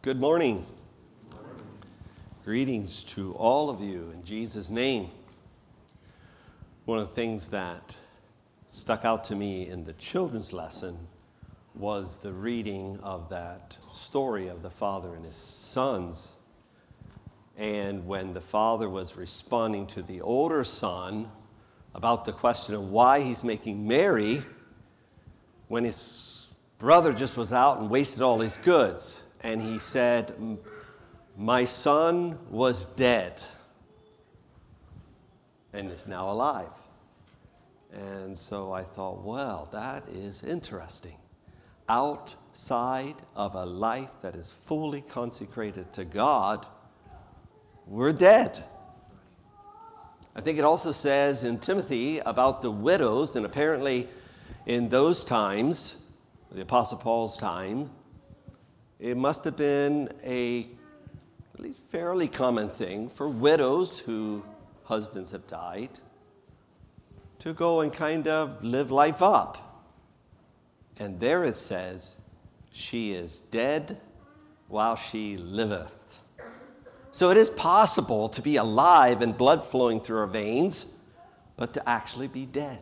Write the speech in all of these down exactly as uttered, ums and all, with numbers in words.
Good morning. Greetings to all of you in Jesus' name. One of the things that stuck out to me in the children's lesson was the reading of that story of the father and his sons. And when the father was responding to the older son about the question of why he's making merry when his brother just was out and wasted all his goods. And he said, my son was dead and is now alive. And so I thought, well, that is interesting. Outside of a life that is fully consecrated to God, we're dead. I think it also says in Timothy about the widows, and apparently in those times, the Apostle Paul's time, it must have been a at least fairly common thing for widows whose husbands have died to go and kind of live life up. And there it says, she is dead while she liveth. So it is possible to be alive and blood flowing through our veins, but to actually be dead.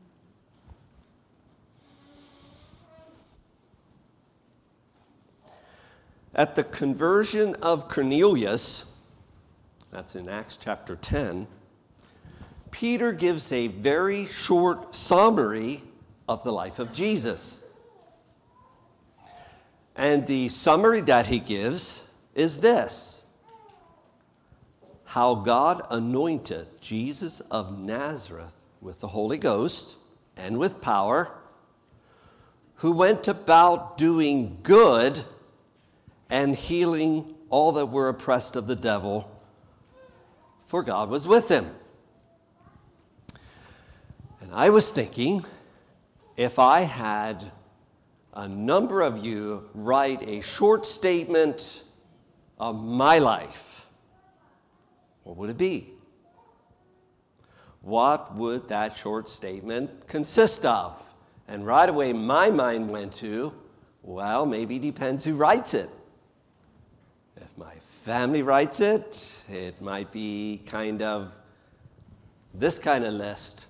At the conversion of Cornelius, that's in Acts chapter ten, Peter gives a very short summary of the life of Jesus. And the summary that he gives is this: how God anointed Jesus of Nazareth with the Holy Ghost and with power, who went about doing good and healing all that were oppressed of the devil, for God was with him. And I was thinking, if I had a number of you write a short statement of my life, what would it be? What would that short statement consist of? And right away my mind went to, well, maybe it depends who writes it. If my family writes it, it might be kind of this kind of list.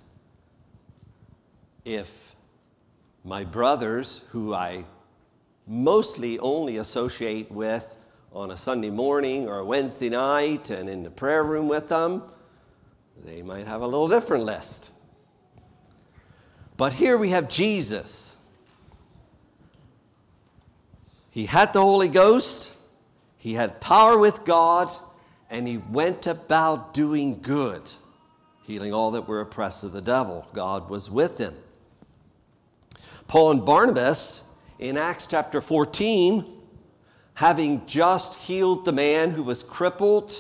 If my brothers, who I mostly only associate with on a Sunday morning or a Wednesday night and in the prayer room with them, they might have a little different list. But here we have Jesus. He had the Holy Ghost. He had power with God, and he went about doing good, healing all that were oppressed of the devil. God was with him. Paul and Barnabas, in Acts chapter fourteen, having just healed the man who was crippled,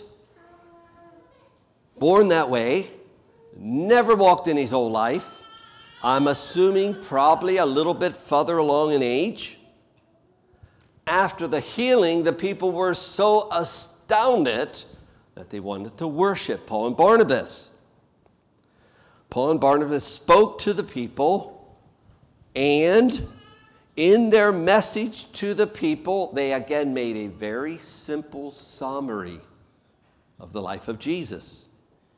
born that way, never walked in his whole life, I'm assuming probably a little bit further along in age. After the healing, the people were so astounded that they wanted to worship Paul and Barnabas. Paul and Barnabas spoke to the people, and in their message to the people, they again made a very simple summary of the life of Jesus.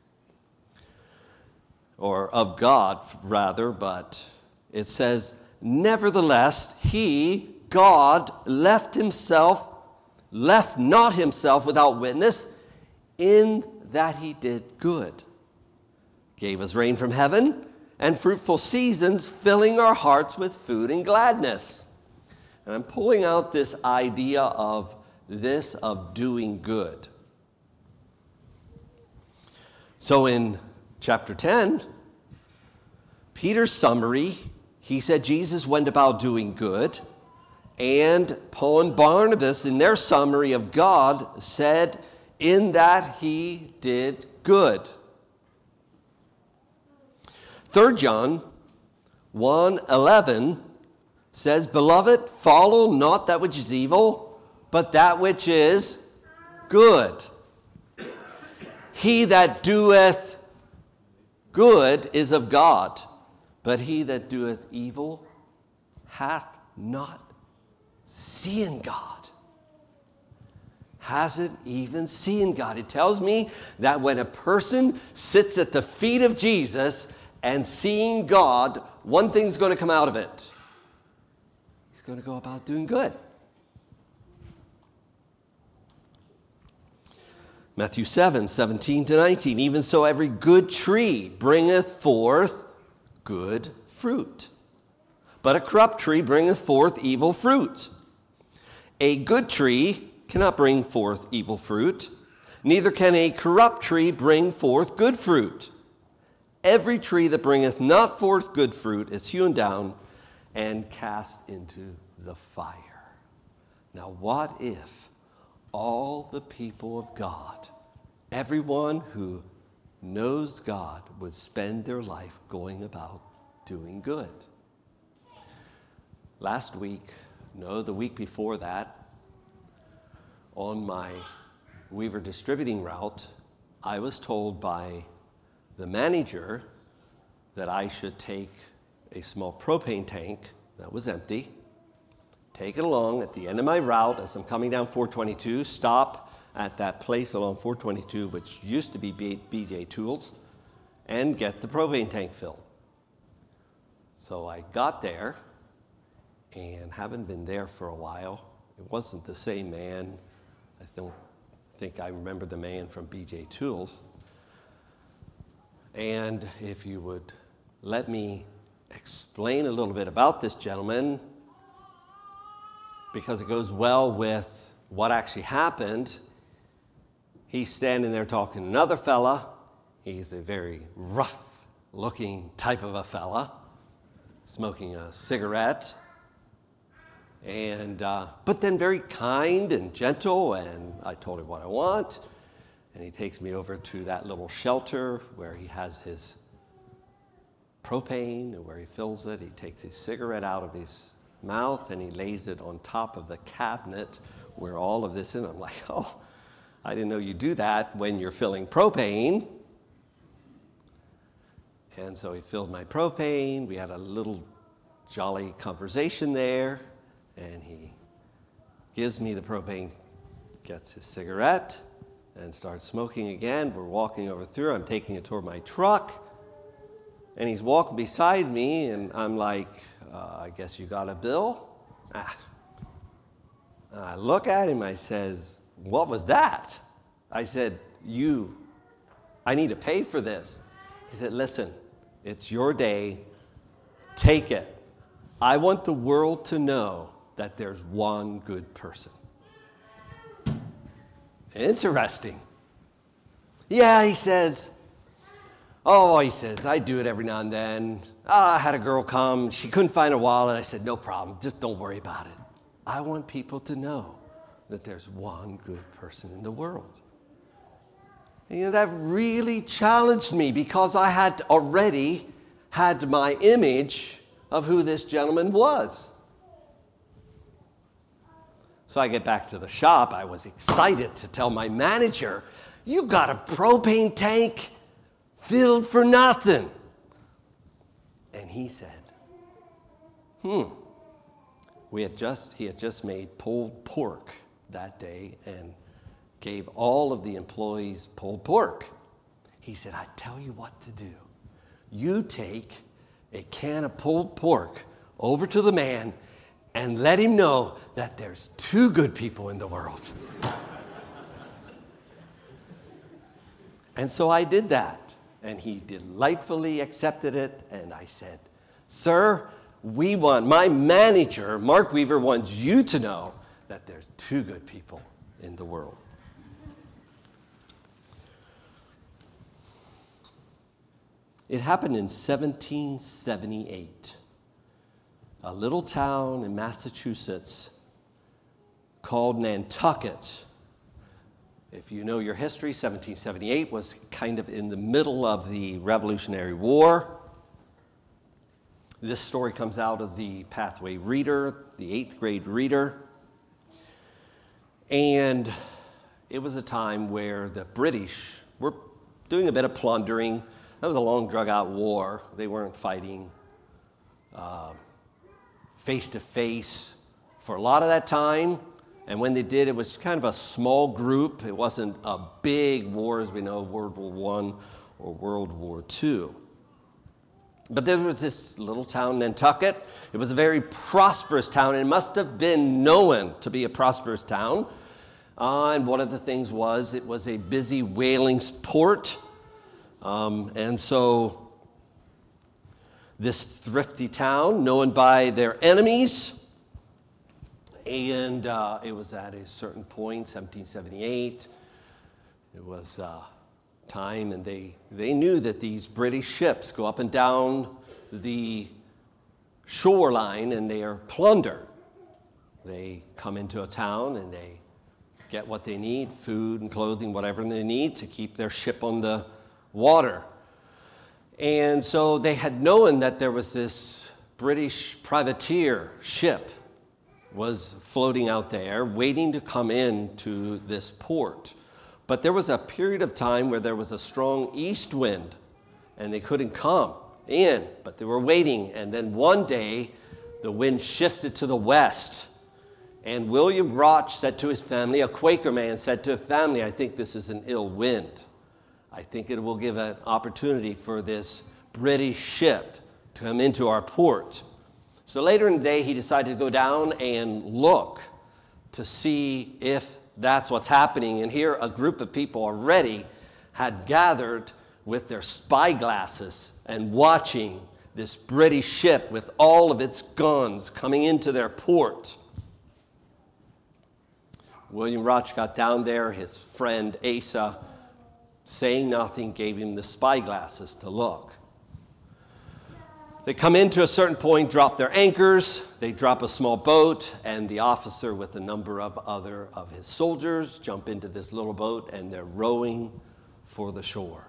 Or of God, rather, but it says, nevertheless, he, God, left himself, left not himself without witness, in that he did good. Gave us rain from heaven and fruitful seasons, filling our hearts with food and gladness. And I'm pulling out this idea of this, of doing good. So in chapter ten, Peter's summary, he said Jesus went about doing good. And Paul and Barnabas, in their summary of God, said, in that he did good. Third John one eleven says, beloved, follow not that which is evil, but that which is good. He that doeth good is of God, but he that doeth evil hath not seen God. hasn't even seen God. It tells me that when a person sits at the feet of Jesus and seeing God, one thing's going to come out of it. He's going to go about doing good. Matthew seven, seventeen to nineteen, even so every good tree bringeth forth good fruit, but a corrupt tree bringeth forth evil fruit. A good tree cannot bring forth evil fruit, neither can a corrupt tree bring forth good fruit. Every tree that bringeth not forth good fruit is hewn down and cast into the fire. Now what if all the people of God, everyone who knows God, would spend their life going about doing good? Last week, no, the week before that, on my Weaver distributing route, I was told by the manager that I should take a small propane tank that was empty, take it along at the end of my route as I'm coming down four twenty-two, stop at that place along four twenty-two, which used to be B J Tools, and get the propane tank filled. So I got there, and haven't been there for a while. It wasn't the same man. I don't think I remember the man from B J Tools. And if you would let me explain a little bit about this gentleman, because it goes well with what actually happened. He's standing there talking to another fella. He's a very rough-looking type of a fella, smoking a cigarette, and uh, but then very kind and gentle, and I told him what I want, and he takes me over to that little shelter where he has his propane, and where he fills it. He takes his cigarette out of his mouth and he lays it on top of the cabinet where all of this is. I'm like, oh, I didn't know you do that when you're filling propane. And so he filled my propane. We had a little jolly conversation there, and he gives me the propane, gets his cigarette, and starts smoking again. We're walking over through. I'm taking it toward my truck, and he's walking beside me, and I'm like, Uh, I guess you got a bill? Ah. I look at him, I says, what was that? I said, you, I need to pay for this. He said, listen, it's your day, take it. I want the world to know that there's one good person. Interesting. Yeah, he says, Oh, he says, I do it every now and then. Oh, I had a girl come. She couldn't find her wallet. I said, no problem. Just don't worry about it. I want people to know that there's one good person in the world. And, you know, that really challenged me because I had already had my image of who this gentleman was. So I get back to the shop. I was excited to tell my manager, you got a propane tank filled for nothing. And he said, hmm, we had just, he had just made pulled pork that day and gave all of the employees pulled pork. He said, I tell you what to do. You take a can of pulled pork over to the man and let him know that there's two good people in the world. And so I did that. And he delightfully accepted it. And I said, sir, we want, my manager, Mark Weaver, wants you to know that there's two good people in the world. It happened in seventeen seventy-eight. A little town in Massachusetts called Nantucket. If you know your history, seventeen seventy-eight was kind of in the middle of the Revolutionary War. This story comes out of the Pathway Reader, the eighth grade reader. And it was a time where the British were doing a bit of plundering. That was a long, drug-out war. They weren't fighting uh, face-to-face for a lot of that time. And when they did, it was kind of a small group. It wasn't a big war, as we know, World War One or World War Two. But there was this little town, Nantucket. It was a very prosperous town, and it must have been known to be a prosperous town. Uh, and one of the things was it was a busy whaling port. Um, and so this thrifty town, known by their enemies, and uh, it was at a certain point, seventeen seventy-eight, it was uh, time, and they, they knew that these British ships go up and down the shoreline and they are plunder. They come into a town and they get what they need, food and clothing, whatever they need to keep their ship on the water. And so they had known that there was this British privateer ship was floating out there waiting to come in to this port. But there was a period of time where there was a strong east wind and they couldn't come in, but they were waiting. And then one day the wind shifted to the west, and William Roch said to his family, a Quaker man said to his family, I think this is an ill wind. I think it will give an opportunity for this British ship to come into our port. So later in the day, he decided to go down and look to see if that's what's happening. And here a group of people already had gathered with their spyglasses and watching this British ship with all of its guns coming into their port. William Roch got down there. His friend Asa, saying nothing, gave him the spyglasses to look. They come into a certain point, drop their anchors, they drop a small boat, and the officer with a number of other of his soldiers jump into this little boat, and they're rowing for the shore.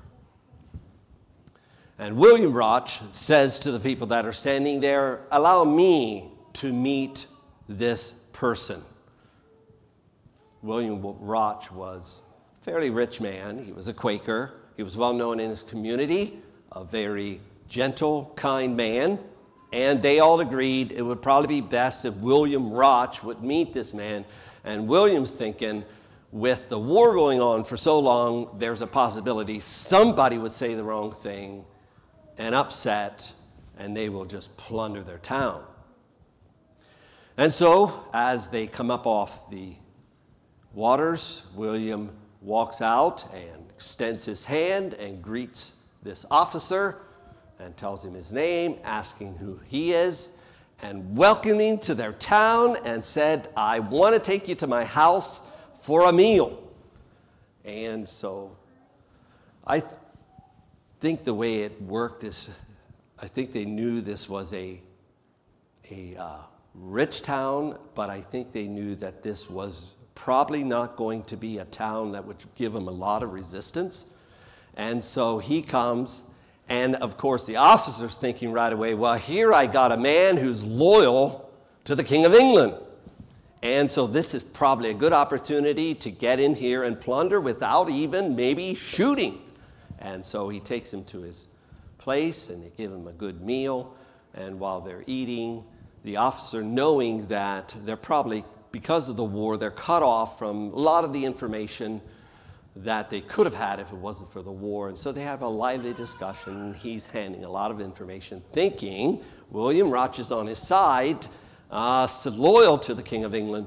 And William Roch says to the people that are standing there, allow me to meet this person. William Roch was a fairly rich man. He was a Quaker. He was well known in his community, a very gentle, kind man, and they all agreed it would probably be best if William Roch would meet this man. And William's thinking, with the war going on for so long, there's a possibility somebody would say the wrong thing and upset, and they will just plunder their town. And so, as they come up off the waters, William walks out and extends his hand and greets this officer and tells him his name, asking who he is, and welcoming to their town, and said, I want to take you to my house for a meal. And so I th- think the way it worked is, I think they knew this was a, a uh, rich town, but I think they knew that this was probably not going to be a town that would give them a lot of resistance. And so he comes. And, of course, the officer's thinking right away, well, here I got a man who's loyal to the King of England. And so this is probably a good opportunity to get in here and plunder without even maybe shooting. And so he takes him to his place, and they give him a good meal. And while they're eating, the officer, knowing that they're probably, because of the war, they're cut off from a lot of the information that they could have had if it wasn't for the war. And so they have a lively discussion. He's handing a lot of information, thinking William Roch is on his side, uh, so loyal to the King of England.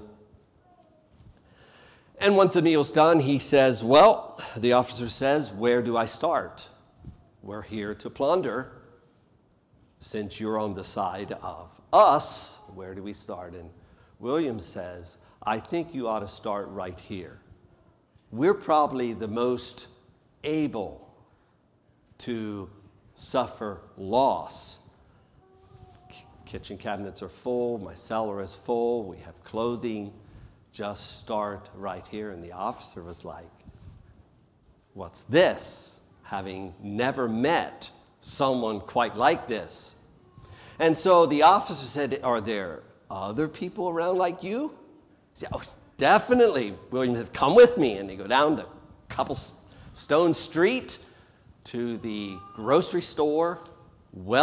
And once the meal's done, he says, well, the officer says, where do I start? We're here to plunder. Since you're on the side of us, where do we start? And William says, I think you ought to start right here. We're probably the most able to suffer loss. Kitchen cabinets are full, my cellar is full, we have clothing. Just start right here. And the officer was like, what's this? Having never met someone quite like this. And so the officer said, are there other people around like you? He said, oh, definitely. William said, come with me. And they go down the couple stone street to the grocery store,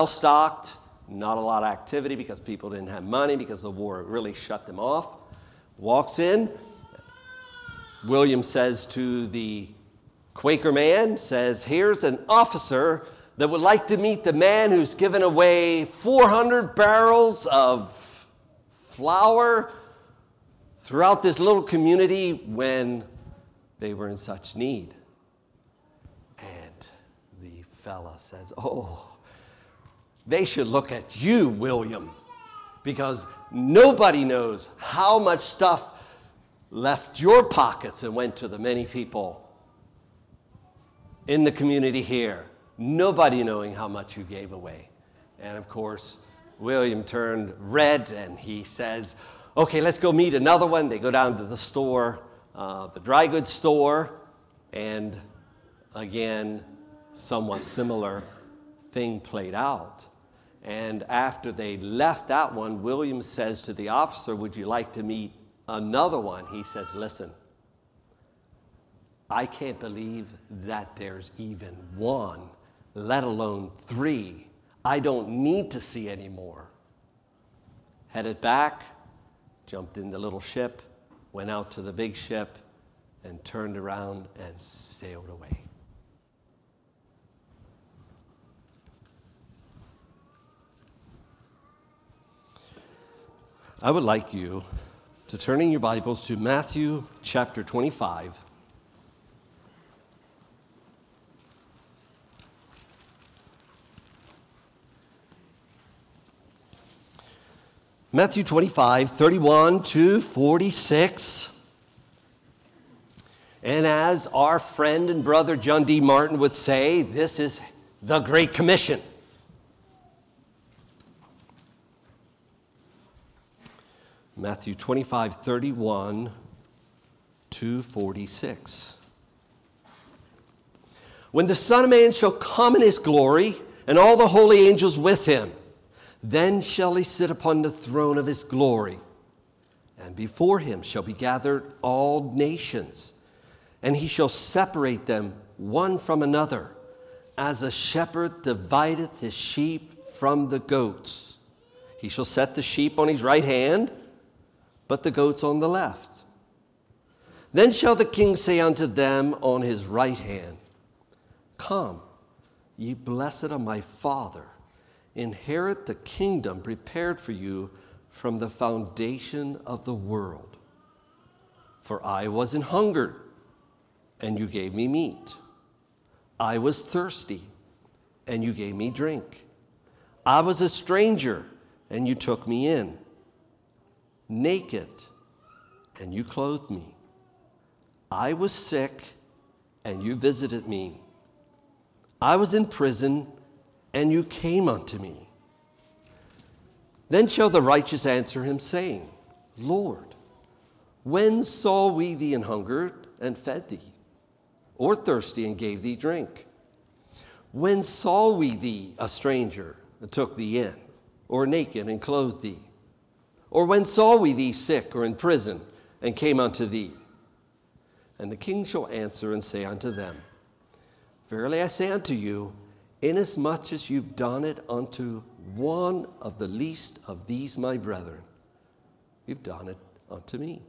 well-stocked, not a lot of activity because people didn't have money because the war really shut them off. walks in. William says to the Quaker man, says, here's an officer that would like to meet the man who's given away four hundred barrels of flour throughout this little community when they were in such need. And the fella says, oh, they should look at you, William, because nobody knows how much stuff left your pockets and went to the many people in the community here. Nobody knowing how much you gave away. And of course, William turned red and he says, okay, let's go meet another one. They go down to the store, uh, the dry goods store, and again, somewhat similar thing played out. And after they left that one, William says to the officer, would you like to meet another one? He says, listen, I can't believe that there's even one, let alone three. I don't need to see any more. Headed back, jumped in the little ship, went out to the big ship, and turned around and sailed away. I would like you to turn in your Bibles to Matthew chapter twenty-five. Matthew twenty-five, thirty-one to forty-six. And as our friend and brother John D. Martin would say, this is the Great Commission. Matthew twenty-five, thirty-one to forty-six. When the Son of Man shall come in his glory, and all the holy angels with him, then shall he sit upon the throne of his glory. And before him shall be gathered all nations, and he shall separate them one from another, as a shepherd divideth his sheep from the goats. He shall set the sheep on his right hand, but the goats on the left. Then shall the king say unto them on his right hand, come, ye blessed of my Father, inherit the kingdom prepared for you from the foundation of the world. For I was an hungered, and you gave me meat. I was thirsty, and you gave me drink. I was a stranger, and you took me in. Naked, and you clothed me. I was sick, and you visited me. I was in prison, and you came unto me. Then shall the righteous answer him, saying, Lord, when saw we thee an hungered and fed thee, or thirsty and gave thee drink? When saw we thee a stranger and took thee in, or naked and clothed thee? Or when saw we thee sick or in prison and came unto thee? And the king shall answer and say unto them, verily I say unto you, inasmuch as you've done it unto one of the least of these my brethren, you've done it unto me.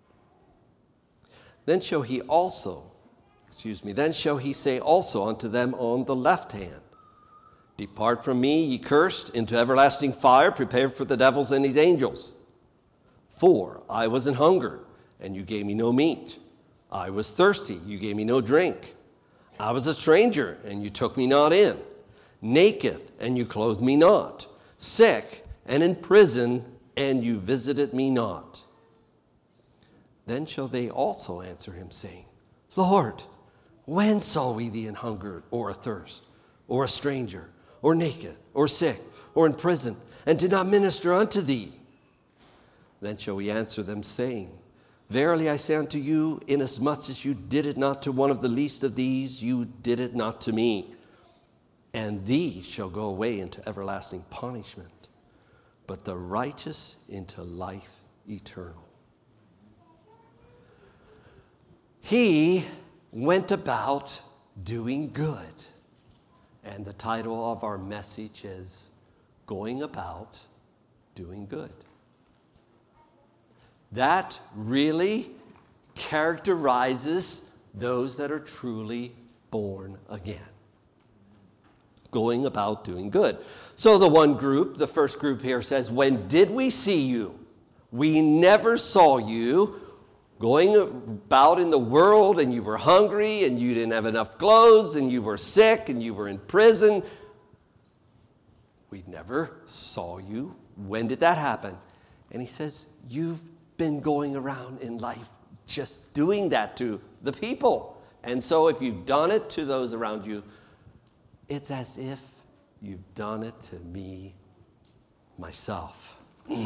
Then shall he also, excuse me, then shall he say also unto them on the left hand, depart from me, ye cursed, into everlasting fire, prepared for the devils and his angels. For I was an hungered, and you gave me no meat. I was thirsty, you gave me no drink. I was a stranger, and you took me not in. Naked, and you clothed me not. Sick, and in prison, and you visited me not. Then shall they also answer him, saying, Lord, when saw we thee an hungered, or athirst, or a stranger, or naked, or sick, or in prison, and did not minister unto thee? Then shall we answer them, saying, verily I say unto you, inasmuch as you did it not to one of the least of these, you did it not to me. And these shall go away into everlasting punishment, but the righteous into life eternal. He went about doing good. And the title of our message is Going About Doing Good. That really characterizes those that are truly born again. Going about doing good. So the one group, the first group here says, when did we see you? We never saw you going about in the world, and you were hungry, and you didn't have enough clothes, and you were sick, and you were in prison. We never saw you. When did that happen? And he says, you've been going around in life just doing that to the people. And so if you've done it to those around you, it's as if you've done it to me, myself.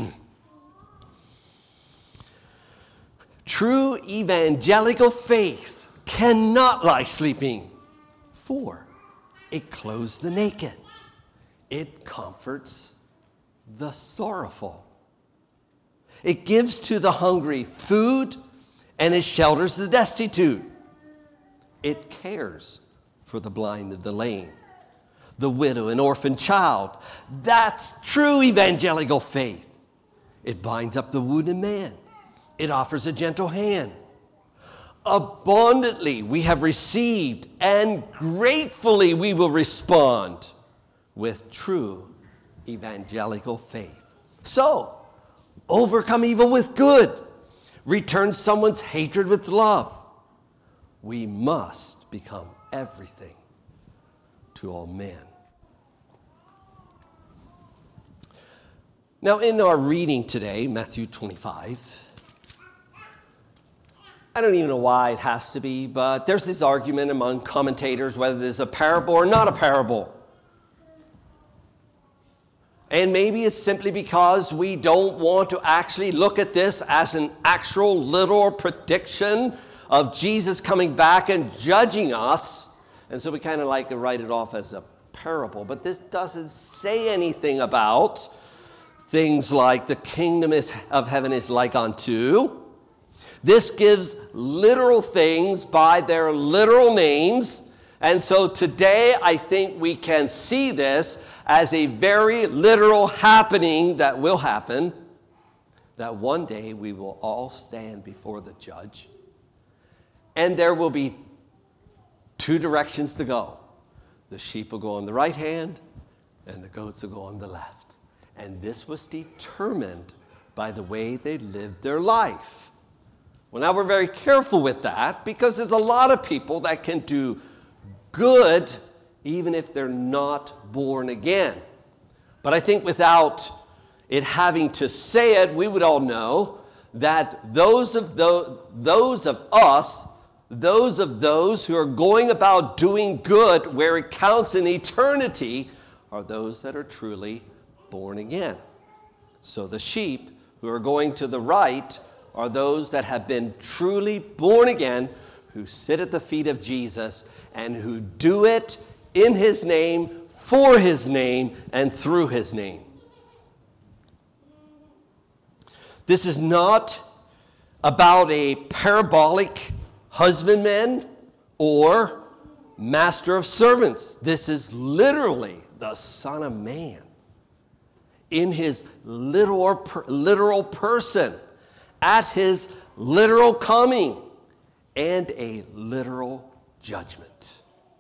True evangelical faith cannot lie sleeping, for it clothes the naked. It comforts the sorrowful. It gives to the hungry food, and it shelters the destitute. It cares for the blind and the lame, the widow and orphan child. That's true evangelical faith. It binds up the wounded man. It offers a gentle hand. Abundantly we have received, and gratefully we will respond with true evangelical faith. So, overcome evil with good. Return someone's hatred with love. We must become everything to all men. Now, in our reading today, Matthew twenty-five, I don't even know why it has to be, but there's this argument among commentators whether this is a parable or not a parable. And maybe it's simply because we don't want to actually look at this as an actual literal prediction of Jesus coming back and judging us. And so we kind of like to write it off as a parable. But this doesn't say anything about things like the kingdom is, of heaven is like unto. This gives literal things by their literal names. And so today I think we can see this as a very literal happening that will happen, that one day we will all stand before the judge, and there will be two directions to go. The sheep will go on the right hand, and the goats will go on the left. And this was determined by the way they lived their life. Well, now we're very careful with that, because there's a lot of people that can do good even if they're not born again. But I think without it having to say it, we would all know that those of those, those of us, those of those who are going about doing good where it counts in eternity, are those that are truly born again. So the sheep who are going to the right are those that have been truly born again, who sit at the feet of Jesus and who do it in his name, for his name, and through his name. This is not about a parabolic husbandman or master of servants. This is literally the Son of Man in his literal, literal person, at his literal coming, and a literal judgment.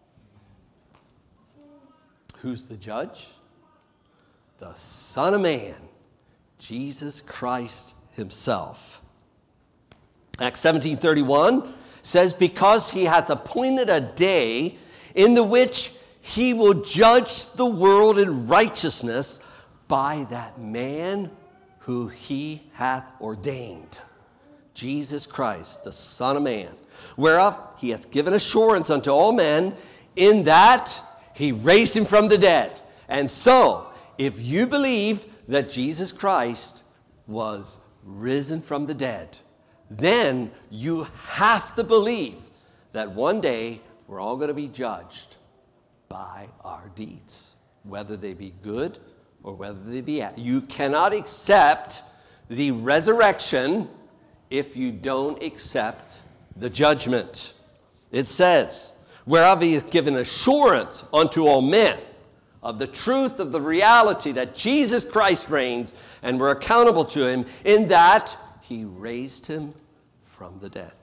Who's the judge? The Son of Man, Jesus Christ himself. Acts seventeen thirty-one says, because he hath appointed a day in the which he will judge the world in righteousness by that man who he hath ordained. Jesus Christ, the Son of Man, whereof he hath given assurance unto all men, in that he raised him from the dead. And so, if you believe that Jesus Christ was risen from the dead, then you have to believe that one day we're all going to be judged by our deeds, whether they be good or whether they be bad. You cannot accept the resurrection if you don't accept the judgment. It says, whereof he hath given assurance unto all men of the truth of the reality that Jesus Christ reigns, and we're accountable to him, in that he raised him from the dead.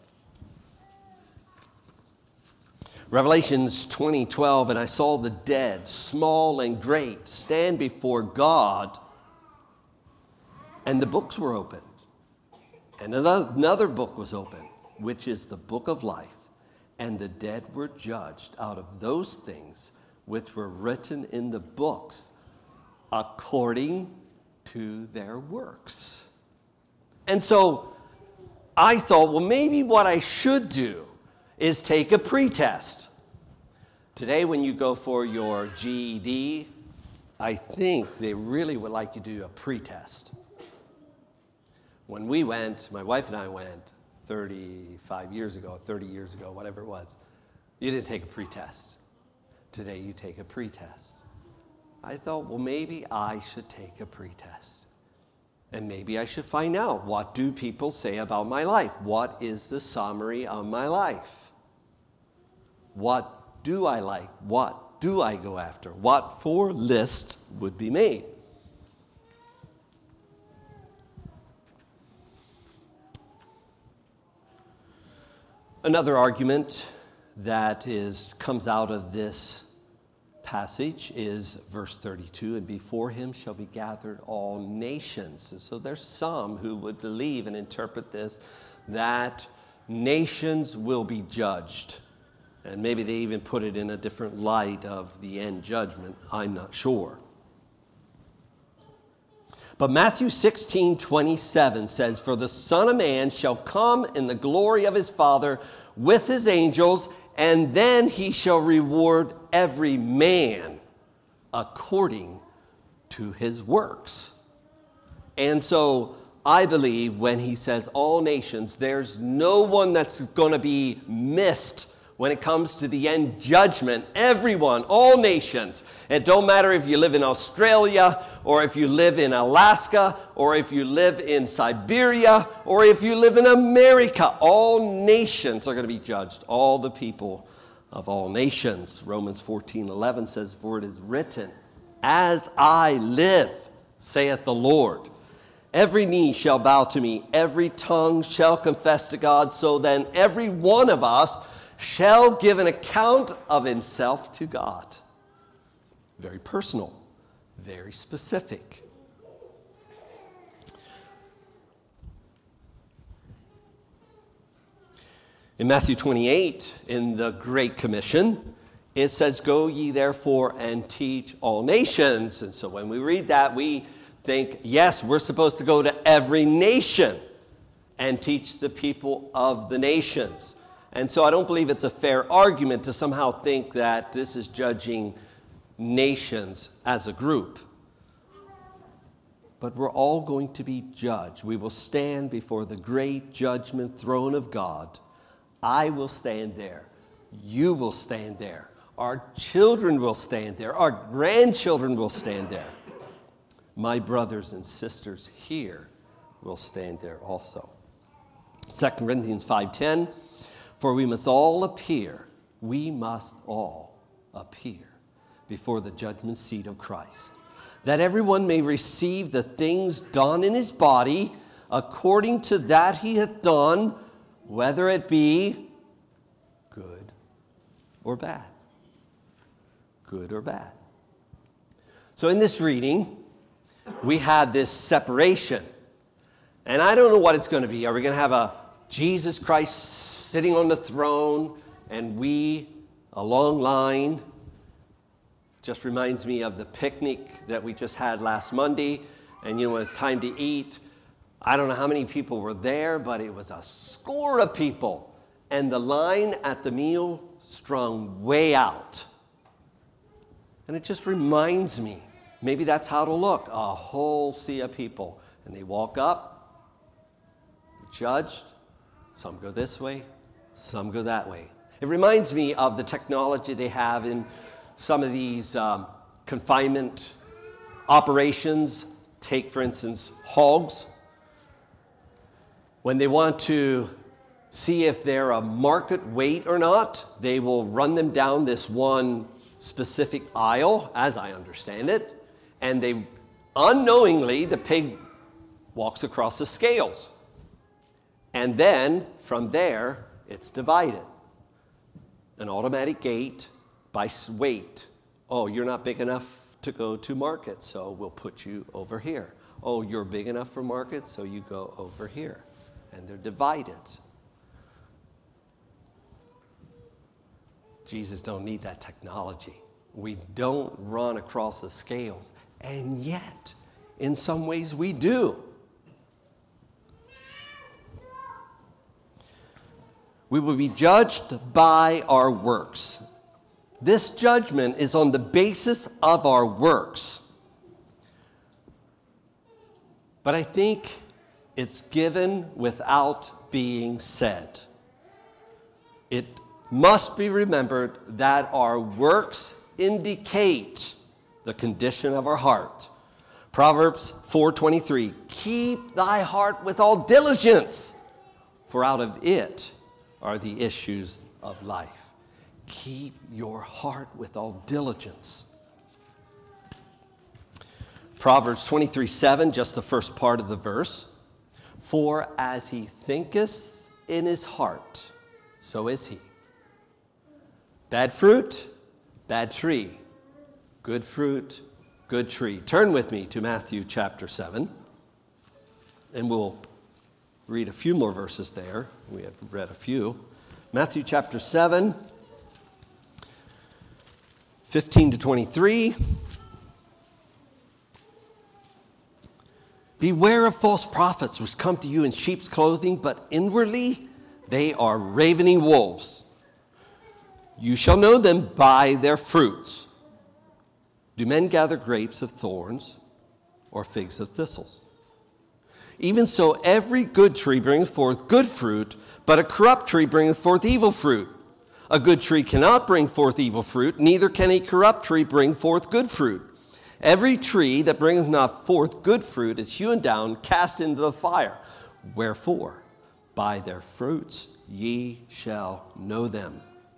Revelations twenty twelve, and I saw the dead, small and great, stand before God, and the books were opened. And another book was opened, which is the book of life. And the dead were judged out of those things which were written in the books according to their works. And so I thought, well, maybe what I should do is take a pretest. Today, when you go for your G E D, I think they really would like you to do a pretest. When we went, my wife and I went thirty-five years ago, thirty years ago, whatever it was, you didn't take a pretest. Today, you take a pretest. I thought, well, maybe I should take a pretest. And maybe I should find out, what do people say about my life? What is the summary of my life? What do I like? What do I go after? What for list would be made? Another argument that is comes out of this passage is verse thirty-two, and before him shall be gathered all nations. And so there's some who would believe and interpret this that nations will be judged. And maybe they even put it in a different light of the end judgment. I'm not sure. But Matthew sixteen twenty-seven says, for the Son of Man shall come in the glory of his Father with his angels, and then he shall reward every man according to his works. And so I believe when he says all nations, there's no one that's going to be missed when it comes to the end judgment. Everyone, all nations. It don't matter if you live in Australia, or if you live in Alaska, or if you live in Siberia, or if you live in America. All nations are going to be judged. All the people of all nations. Romans fourteen eleven says, for it is written, as I live, saith the Lord, every knee shall bow to me, every tongue shall confess to God. So then every one of us shall give an account of himself to God. Very personal, very specific. In Matthew twenty-eight, in the Great Commission, it says, go ye therefore and teach all nations. And so when we read that, we think, yes, we're supposed to go to every nation and teach the people of the nations. And so I don't believe it's a fair argument to somehow think that this is judging nations as a group. But we're all going to be judged. We will stand before the great judgment throne of God. I will stand there. You will stand there. Our children will stand there. Our grandchildren will stand there. My brothers and sisters here will stand there also. Second Corinthians five ten, for we must all appear, we must all appear before the judgment seat of Christ, that everyone may receive the things done in his body according to that he hath done, whether it be good or bad. Good or bad. So in this reading, we have this separation. And I don't know what it's going to be. Are we going to have a Jesus Christ sitting on the throne and we, a long line? Just reminds me of the picnic that we just had last Monday. And, you know, when it's time to eat, I don't know how many people were there, but it was a score of people. And the line at the meal strung way out. And it just reminds me, maybe that's how it'll look. A whole sea of people. And they walk up, judged. Some go this way, some go that way. It reminds me of the technology they have in some of these um, confinement operations. Take, for instance, hogs. When they want to see if they're a market weight or not, they will run them down this one specific aisle, as I understand it, and they unknowingly, the pig walks across the scales. And then from there, it's divided. An automatic gate by weight. Oh, you're not big enough to go to market, so we'll put you over here. Oh, you're big enough for market, so you go over here. And they're divided. Jesus don't need that technology. We don't run across the scales. And yet, in some ways, we do. We will be judged by our works. This judgment is on the basis of our works. But I think it's given without being said. It must be remembered that our works indicate the condition of our heart. Proverbs four twenty-three, keep thy heart with all diligence, for out of it are the issues of life. Keep your heart with all diligence. Proverbs twenty-three seven, just the first part of the verse. For as he thinketh in his heart, so is he. Bad fruit, bad tree. Good fruit, good tree. Turn with me to Matthew chapter seven, and we'll read a few more verses there. We have read a few. Matthew chapter seven, fifteen to twenty-three. Beware of false prophets which come to you in sheep's clothing, but inwardly they are ravening wolves. You shall know them by their fruits. Do men gather grapes of thorns or figs of thistles? Even so, every good tree bringeth forth good fruit, but a corrupt tree bringeth forth evil fruit. A good tree cannot bring forth evil fruit, neither can a corrupt tree bring forth good fruit. Every tree that bringeth not forth good fruit is hewn down, cast into the fire. Wherefore, by their fruits ye shall know them.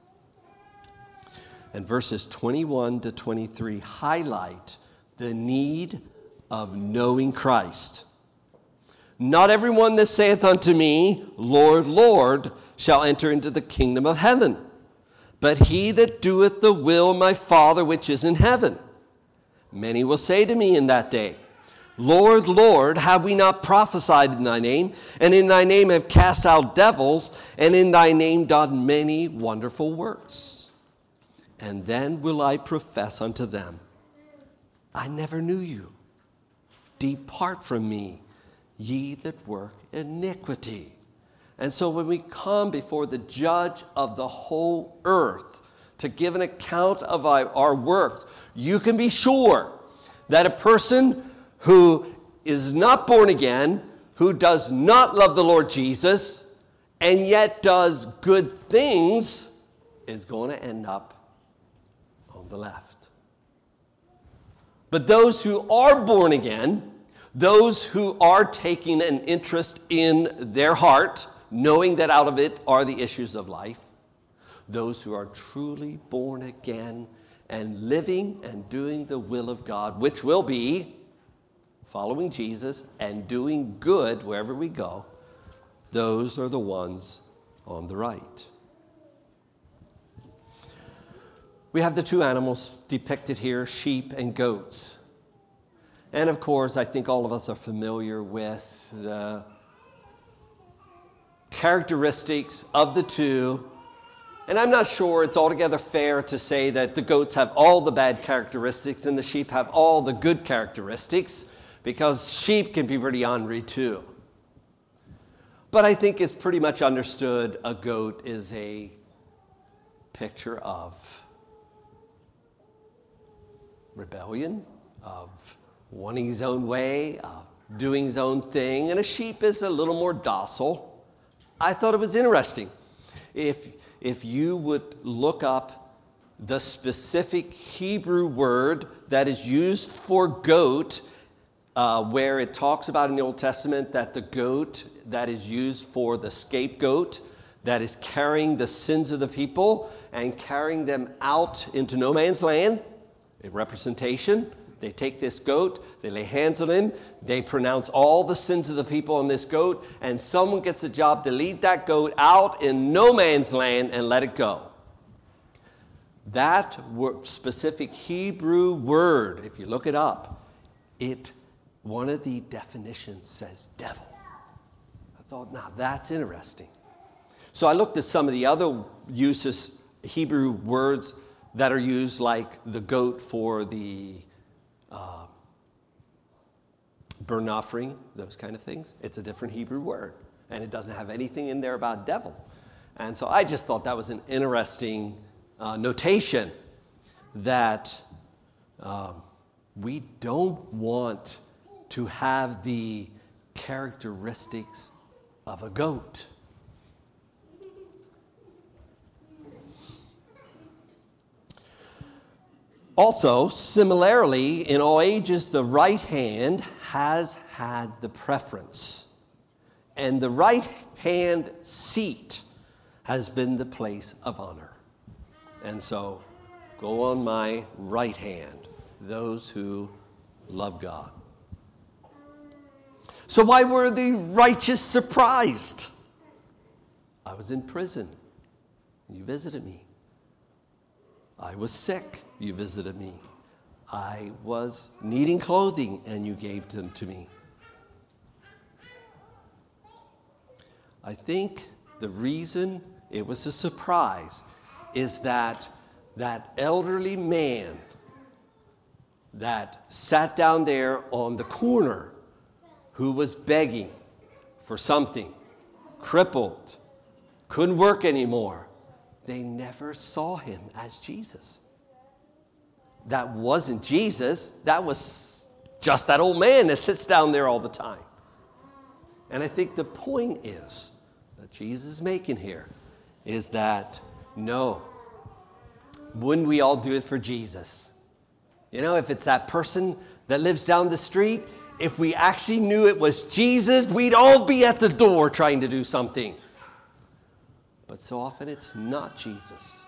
And verses twenty-one to twenty-three highlight the need of knowing Christ. Not everyone that saith unto me, Lord, Lord, shall enter into the kingdom of heaven, but he that doeth the will of my Father which is in heaven. Many will say to me in that day, Lord, Lord, have we not prophesied in thy name, and in thy name have cast out devils, and in thy name done many wonderful works? And then will I profess unto them, I never knew you. Depart from me, ye that work iniquity. And so when we come before the judge of the whole earth to give an account of our, our works, you can be sure that a person who is not born again, who does not love the Lord Jesus, and yet does good things, is going to end up on the left. But those who are born again, those who are taking an interest in their heart, knowing that out of it are the issues of life, those who are truly born again and living and doing the will of God, which will be following Jesus and doing good wherever we go, those are the ones on the right. We have the two animals depicted here, sheep and goats. And of course, I think all of us are familiar with the characteristics of the two. And I'm not sure it's altogether fair to say that the goats have all the bad characteristics and the sheep have all the good characteristics, because sheep can be pretty ornery too. But I think it's pretty much understood a goat is a picture of rebellion, of wanting his own way, of doing his own thing, and a sheep is a little more docile. I thought it was interesting. If If you would look up the specific Hebrew word that is used for goat, uh, where it talks about in the Old Testament that the goat that is used for the scapegoat, that is carrying the sins of the people and carrying them out into no man's land, a representation, They take this goat, they lay hands on him, they pronounce all the sins of the people on this goat, and someone gets the job to lead that goat out in no man's land and let it go. That specific Hebrew word, if you look it up, it one of the definitions says devil. I thought, now that's interesting. So I looked at some of the other uses, Hebrew words that are used, like the goat for the uh, burnt offering, those kind of things. It's a different Hebrew word, and it doesn't have anything in there about devil. And so I just thought that was an interesting uh, notation that um, we don't want to have the characteristics of a goat. Also, similarly, in all ages, the right hand has had the preference. And the right hand seat has been the place of honor. And so, go on my right hand, those who love God. So why were the righteous surprised? I was in prison. You visited me. I was sick. You visited me. I was needing clothing, and you gave them to me. I think the reason it was a surprise is that that elderly man that sat down there on the corner, who was begging for something, crippled, couldn't work anymore, they never saw him as Jesus. That wasn't Jesus. That was just that old man that sits down there all the time. And I think the point is that Jesus is making here is that, no, wouldn't we all do it for Jesus? You know, if it's that person that lives down the street, if we actually knew it was Jesus, we'd all be at the door trying to do something. But so often it's not Jesus.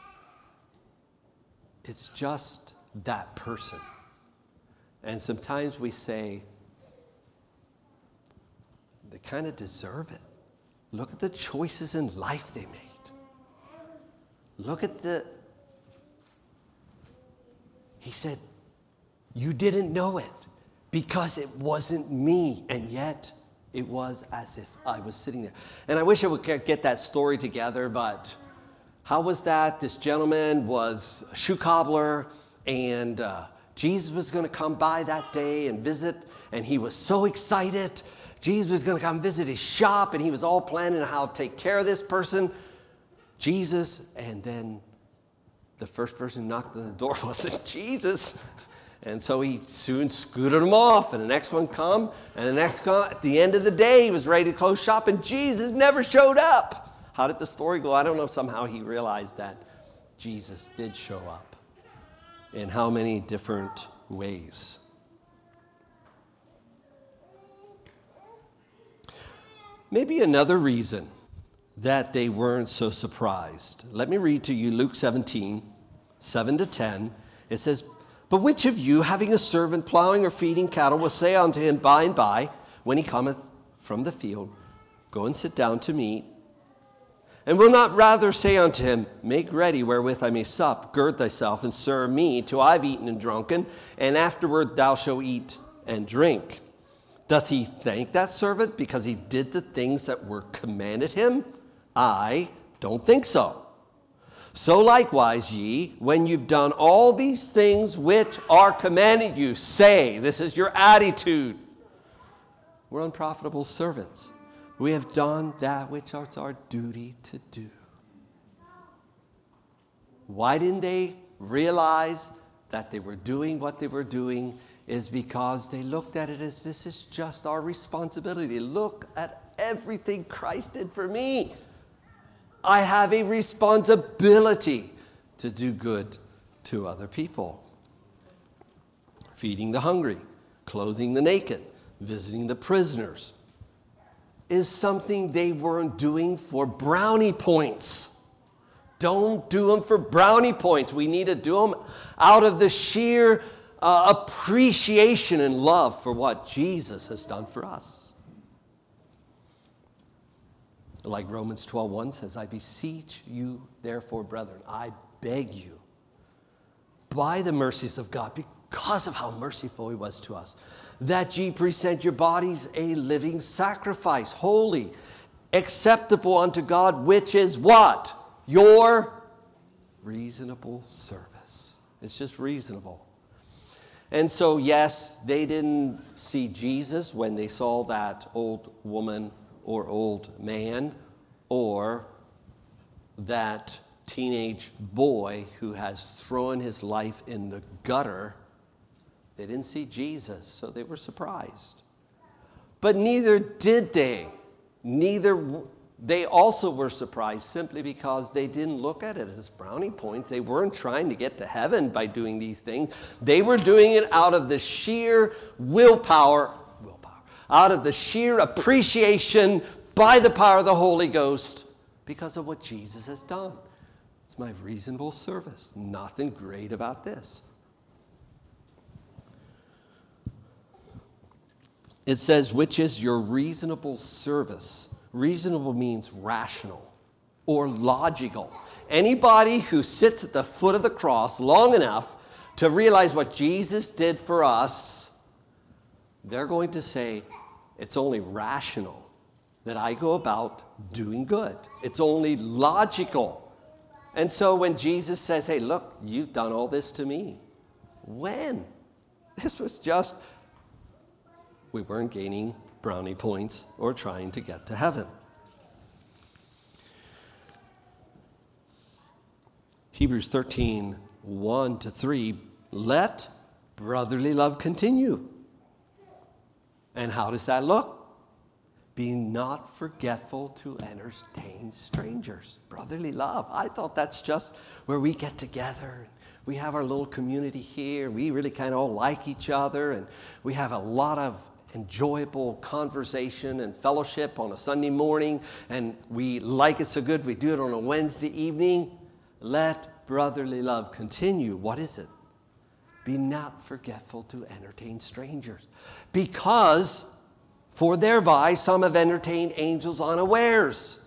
It's just that person. And sometimes we say, they kind of deserve it. Look at the choices in life they made. Look at the... He said, you didn't know it because it wasn't me. And yet it was as if I was sitting there. And I wish I would get that story together, but how was that? This gentleman was a shoe cobbler, and uh, Jesus was going to come by that day and visit, and he was so excited. Jesus was going to come visit his shop, and he was all planning how to take care of this person, Jesus. And then the first person who knocked on the door wasn't Jesus. And so he soon scooted him off, and the next one come, and the next come. At the end of the day, he was ready to close shop, and Jesus never showed up. How did the story go? I don't know. Somehow he realized that Jesus did show up. In how many different ways? Maybe another reason that they weren't so surprised. Let me read to you Luke seventeen, seven to ten. It says, but which of you, having a servant plowing or feeding cattle, will say unto him by and by, when he cometh from the field, go and sit down to meat? And will not rather say unto him, make ready wherewith I may sup, gird thyself, and serve me, till I have eaten and drunken, and afterward thou shalt eat and drink? Doth he thank that servant because he did the things that were commanded him? I don't think so. So likewise ye, when you've done all these things which are commanded you, say, this is your attitude, we're unprofitable servants. We have done that which is our duty to do. Why didn't they realize that they were doing what they were doing? Is because they looked at it as this is just our responsibility. Look at everything Christ did for me. I have a responsibility to do good to other people. Feeding the hungry, clothing the naked, visiting the prisoners, is something they weren't doing for brownie points. Don't do them for brownie points. We need to do them out of the sheer uh, appreciation and love for what Jesus has done for us. Like Romans twelve one says, I beseech you, therefore, brethren, I beg you, by the mercies of God, because of how merciful he was to us, that ye present your bodies a living sacrifice, holy, acceptable unto God, which is what? Your reasonable service. It's just reasonable. And so, yes, they didn't see Jesus when they saw that old woman or old man or that teenage boy who has thrown his life in the gutter. They didn't see Jesus, so they were surprised. But neither did they. Neither, they also were surprised simply because they didn't look at it as brownie points. They weren't trying to get to heaven by doing these things. They were doing it out of the sheer willpower, willpower, out of the sheer appreciation by the power of the Holy Ghost because of what Jesus has done. It's my reasonable service. Nothing great about this. It says, which is your reasonable service. Reasonable means rational or logical. Anybody who sits at the foot of the cross long enough to realize what Jesus did for us, they're going to say, it's only rational that I go about doing good. It's only logical. And so when Jesus says, hey, look, you've done all this to me. When? This was just... We weren't gaining brownie points or trying to get to heaven. Hebrews thirteen, one to three, let brotherly love continue. And how does that look? Be not forgetful to entertain strangers. Brotherly love. I thought that's just where we get together. We have our little community here. We really kind of all like each other. And we have a lot of enjoyable conversation and fellowship on a Sunday morning, and we like it so good we do it on a Wednesday evening. Let brotherly love continue. What is it? Be not forgetful to entertain strangers, because for thereby some have entertained angels unawares.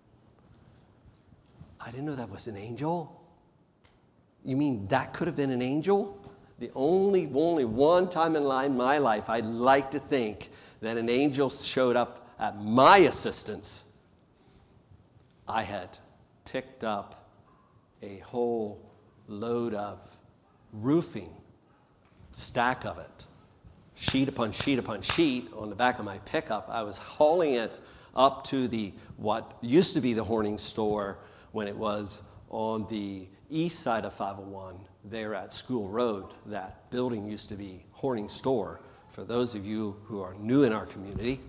I didn't know that was an angel. You mean that could have been an angel? The only, only one time in my life I'd like to think that an angel showed up at my assistance. I had picked up a whole load of roofing, stack of it, sheet upon sheet upon sheet on the back of my pickup. I was hauling it up to the what used to be the Horning store when it was on the east side of five oh one, there at School Road. That building used to be Horning Store. For those of you who are new in our community,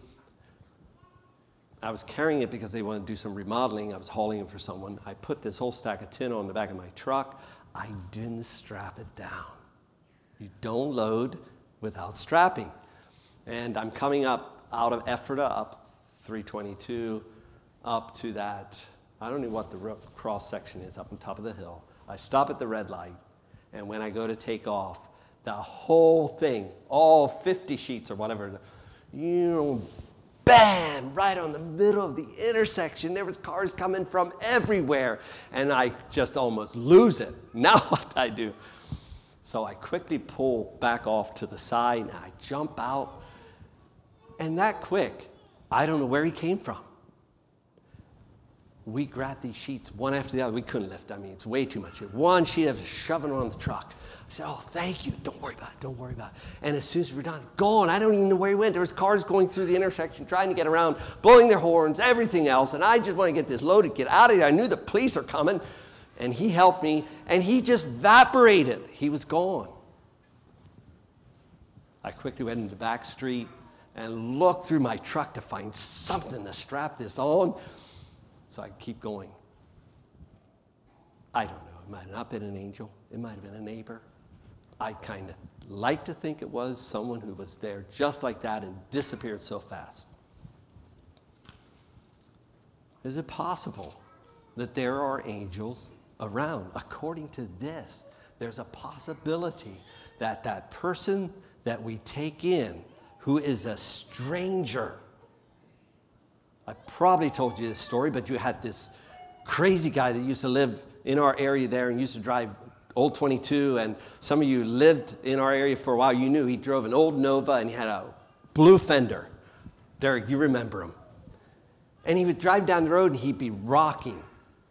I was carrying it because they wanted to do some remodeling. I was hauling it for someone. I put this whole stack of tin on the back of my truck. I didn't strap it down. You don't load without strapping. And I'm coming up out of Ephrata, up three twenty-two, up to that, I don't know what the cross section is, up on top of the hill. I stop at the red light, and when I go to take off, the whole thing, all fifty sheets or whatever, you know, bam, right on the middle of the intersection. There was cars coming from everywhere, and I just almost lose it. Now what do I do? So I quickly pull back off to the side, and I jump out, and that quick, I don't know where he came from. We grabbed these sheets one after the other. We couldn't lift. I mean, it's way too much. One sheet of shoving on the truck. I said, oh, thank you. Don't worry about it. Don't worry about it. And as soon as we're done, gone. I don't even know where he went. There was cars going through the intersection, trying to get around, blowing their horns, everything else. And I just want to get this loaded, get out of here. I knew the police are coming. And he helped me. And he just evaporated. He was gone. I quickly went into the back street and looked through my truck to find something to strap this on. So I keep going. I don't know. It might have not been an angel. It might have been a neighbor. I kind of like to think it was someone who was there just like that and disappeared so fast. Is it possible that there are angels around? According to this, there's a possibility that that person that we take in who is a stranger. I probably told you this story, but you had this crazy guy that used to live in our area there and used to drive old twenty-two, and some of you lived in our area for a while. You knew he drove an old Nova and he had a blue fender. Derek, you remember him. And he would drive down the road and he'd be rocking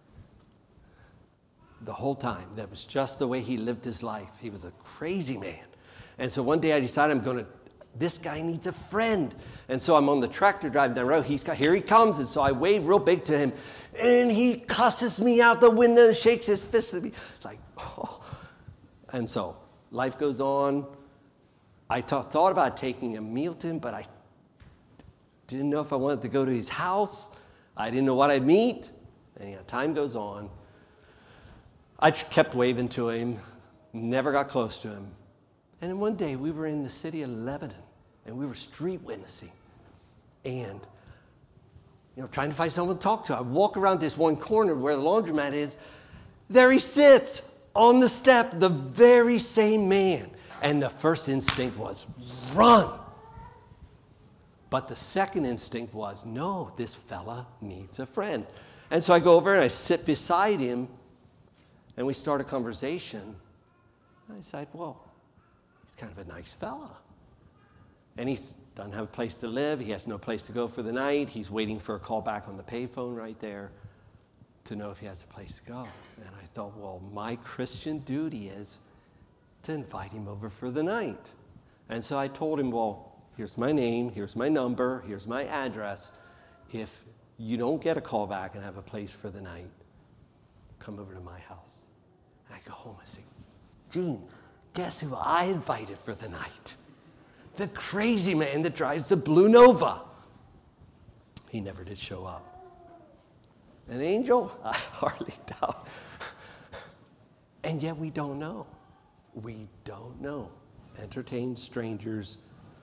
the whole time. That was just the way he lived his life. He was a crazy man. And so one day I decided I'm going to, this guy needs a friend. And so I'm on the tractor driving down the road. He's got, here he comes. And so I wave real big to him. And he cusses me out the window and shakes his fist at me. It's like, oh. And so life goes on. I th- thought about taking a meal to him, but I didn't know if I wanted to go to his house. I didn't know what I'd meet. And yeah, time goes on. I kept waving to him, never got close to him. And then one day we were in the city of Lebanon, and we were street witnessing. And, you know, trying to find someone to talk to. I walk around this one corner where the laundromat is. There he sits on the step, the very same man. And the first instinct was, run. But the second instinct was, no, this fella needs a friend. And so I go over and I sit beside him, and we start a conversation. I said, well, he's kind of a nice fella. And he doesn't have a place to live. He has no place to go for the night. He's waiting for a call back on the payphone right there to know if he has a place to go. And I thought, well, my Christian duty is to invite him over for the night. And so I told him, well, here's my name, here's my number, here's my address. If you don't get a call back and have a place for the night, come over to my house. And I go home and say, Gene, guess who I invited for the night? The crazy man that drives the Blue Nova. He never did show up. An angel? I hardly doubt. And yet we don't know. We don't know. Entertain strangers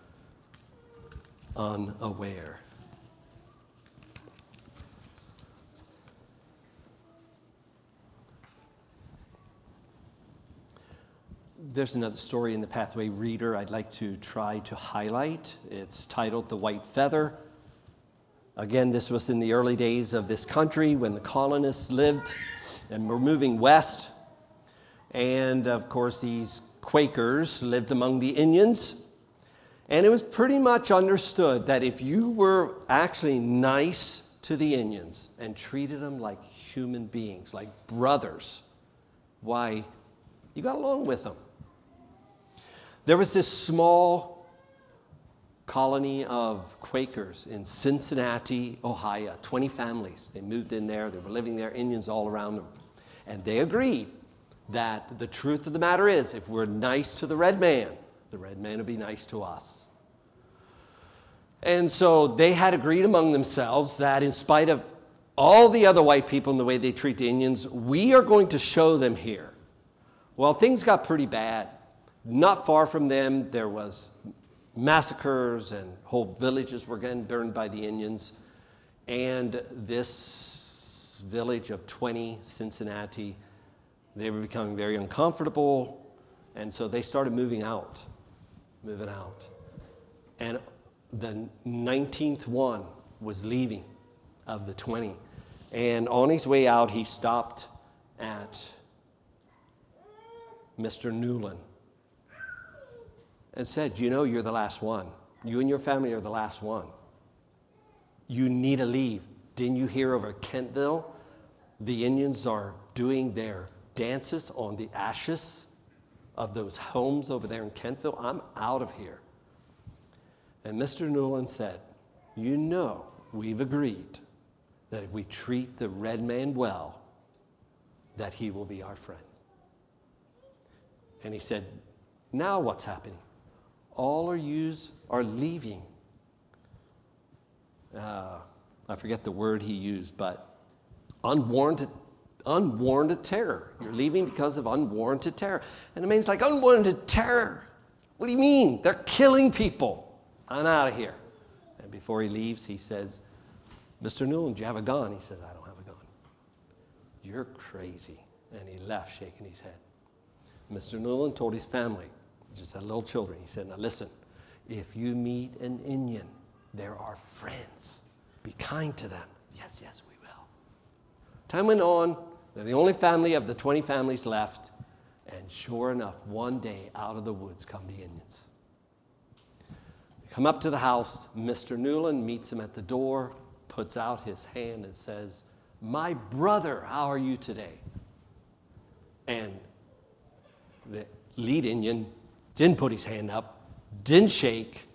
unaware. There's another story in the Pathway Reader I'd like to try to highlight. It's titled The White Feather. Again, this was in the early days of this country when the colonists lived and were moving west. And, of course, these Quakers lived among the Indians. And it was pretty much understood that if you were actually nice to the Indians and treated them like human beings, like brothers, why, you got along with them. There was this small colony of Quakers in Cincinnati, Ohio, twenty families. They moved in there. They were living there, Indians all around them. And they agreed that the truth of the matter is, if we're nice to the red man, the red man will be nice to us. And so they had agreed among themselves that in spite of all the other white people and the way they treat the Indians, we are going to show them here. Well, things got pretty bad. Not far from them, there was massacres and whole villages were getting burned by the Indians. And this village of twenty, Cincinnati, they were becoming very uncomfortable. And so they started moving out, moving out. And the nineteenth one was leaving of the twenty. And on his way out, he stopped at Mister Newland and said, you know, you're the last one. You and your family are the last one. You need to leave. Didn't you hear over Kentville? The Indians are doing their dances on the ashes of those homes over there in Kentville. I'm out of here. And Mister Newland said, you know, we've agreed that if we treat the red man well, that he will be our friend. And he said, now what's happening? All our youths are leaving. Uh, I forget the word he used, but unwarranted, unwarranted terror. You're leaving because of unwarranted terror. And the man's like, unwarranted terror? What do you mean? They're killing people. I'm out of here. And before he leaves, he says, Mister Newland, do you have a gun? He says, I don't have a gun. You're crazy. And he left shaking his head. Mister Newland told his family, He just had little children. He said, now listen, if you meet an Indian, they're our friends. Be kind to them. Yes, yes, we will. Time went on. They're the only family of the twenty families left. And sure enough, one day out of the woods come the Indians. They come up to the house. Mister Newland meets them at the door, puts out his hand and says, my brother, how are you today? And the lead Indian didn't put his hand up, didn't shake,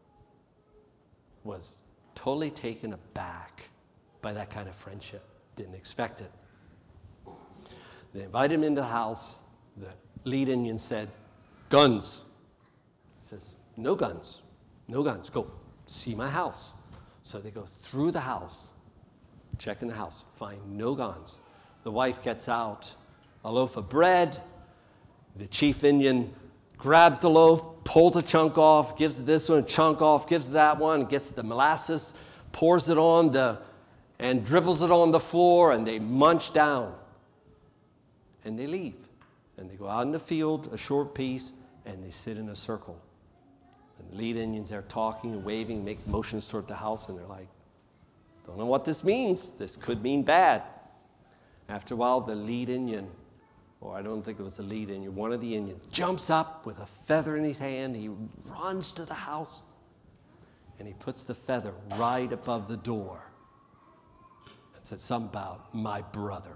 was totally taken aback by that kind of friendship. Didn't expect it. They invited him into the house. The lead Indian said, guns. He says, no guns, no guns. Go see my house. So they go through the house, check in the house, find no guns. The wife gets out a loaf of bread. The chief Indian grabs the loaf, pulls a chunk off, gives this one a chunk off, gives that one, gets the molasses, pours it on the, and dribbles it on the floor, and they munch down. And they leave. And they go out in the field, a short piece, and they sit in a circle. And the lead Indians are talking and waving, make motions toward the house, and they're like, don't know what this means. This could mean bad. After a while, the lead Indian, or I don't think it was the lead Indian, one of the Indians, jumps up with a feather in his hand. He runs to the house, and he puts the feather right above the door and said something about my brother.